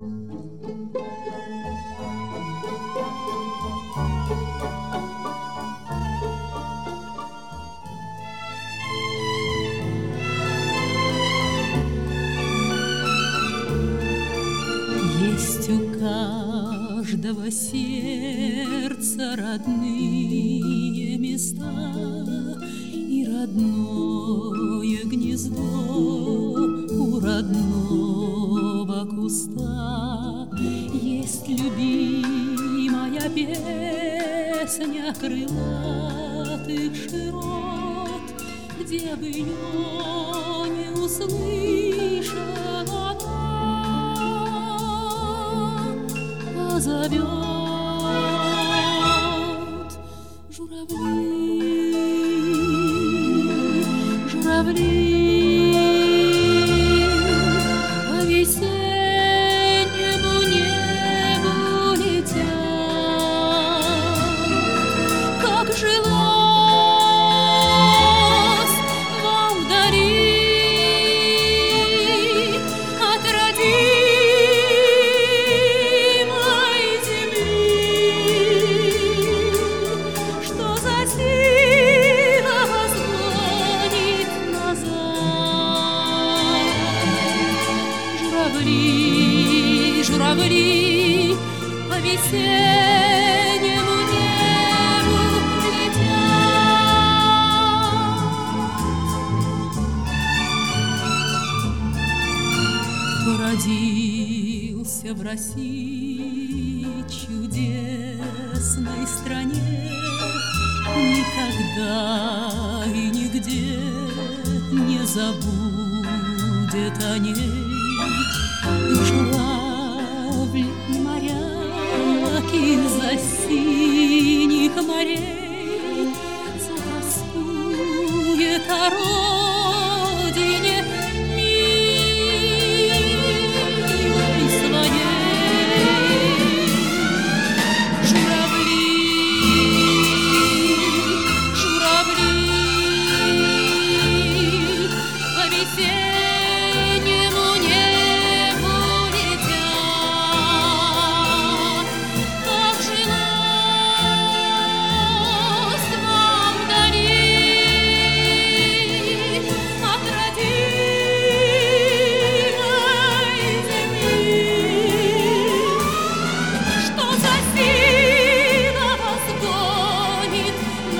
Есть у каждого сердца родные места и родное гнездо у родного куста. Есть любимая песня крылатых широт, где бы ее не услышала, позовет журавли, журавли по весеннему небу летят. Как жилось вам вдали от родимой земли, что за сила вас гонит назад. Журавли, журавли по весеннему небу летят. Кто родился в России чудесной стране, никогда и нигде не забудет о ней. И журавль, и моряк из-за синих морей затоскует о родине милой своей. Журавли, журавли по весеннему небу летят. Как жилось вам вдали от родимой земли, что за сила вас гонит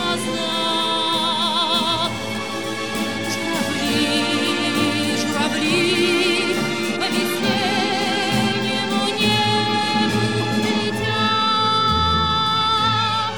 назад. Журавли, журавли по весеннему небу летят.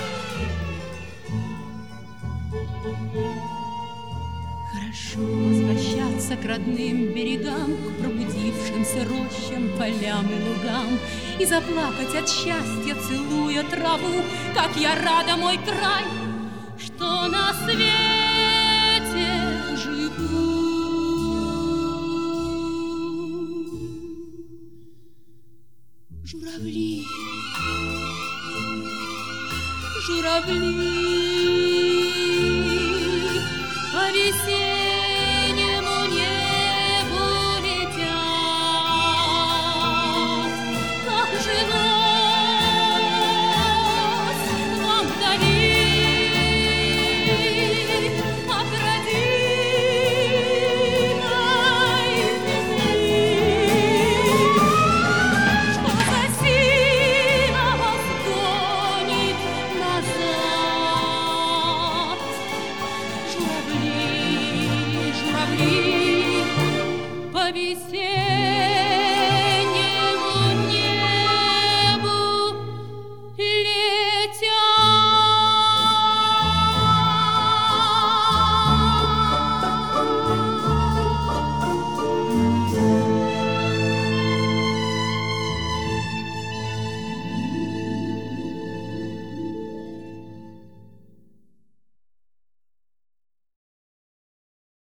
Хорошо возвращаться к родным берегам, к пробудившимся рощам, полям и лугам, и заплакать от счастья, целуя траву, как я рада, мой край, что на свете живу. Журавли, журавли по весеннему небу летят. Как жилось вам вдали от родимой земли, что за сила вас гонит назад. Журавли, журавли по весеннему